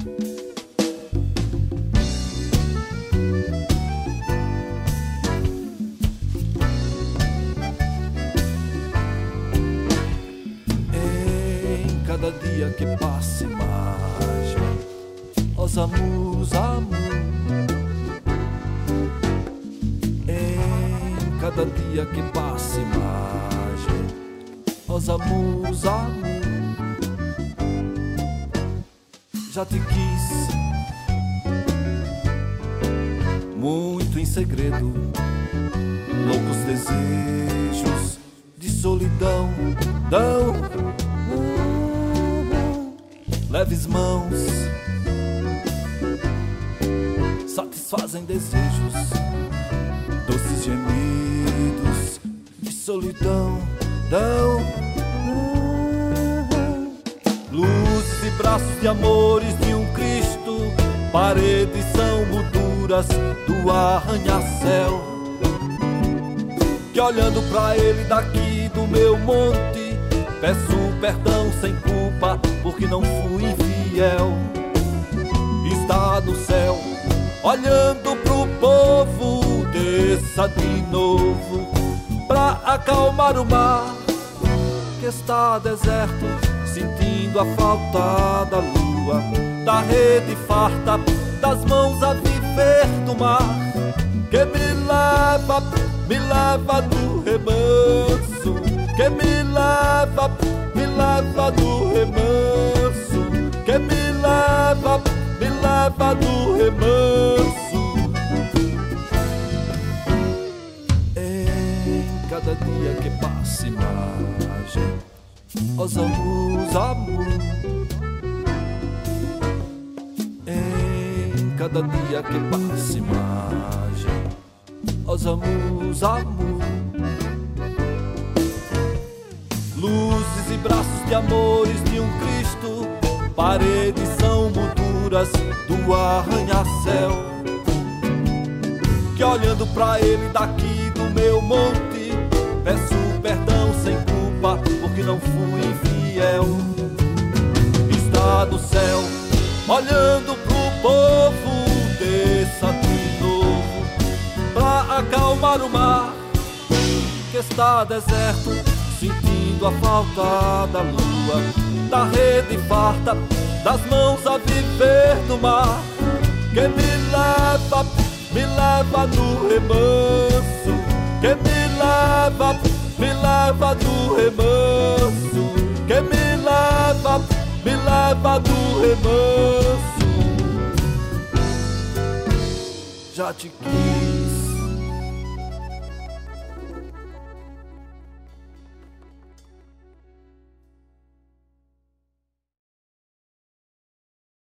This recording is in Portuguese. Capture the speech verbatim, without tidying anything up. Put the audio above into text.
Em cada dia que passa imagem, os amus, amor. Em cada dia que passa imagem, os amus, amor. Já te quis muito em segredo, loucos desejos de solidão dão leves mãos, satisfazem desejos, doces gemidos de solidão dão luzes e braços de amores de um Cristo. Paredes são molduras do arranha-céu, que olhando pra ele daqui do meu monte, peço perdão sem culpa, porque não fui infiel. Está no céu, olhando pro povo, desça de novo pra acalmar o mar, que está deserto, sentindo a falta da lua, da rede farta, das mãos a viver do mar, que me leva, me leva do remanso, que me leva, me leva do remanso, que me leva, me leva do remanso. Em cada dia que passa imagem, os amus, amor. Em cada dia que passa imagem, os amus, amor. Luzes e braços de amores de um Cristo, paredes são molduras do arranha-céu, que olhando pra ele daqui do meu monte, peço perdão sem culpa, porque não fui infiel. Está no céu, olhando pro povo, desça de novo pra acalmar o mar, que está deserto, sentindo a falta da lua, da rede farta, das mãos a viver no mar, que me leva, me leva no remanso, que me leva, me leva do remanso, que me leva, me leva do remanso. Já te quis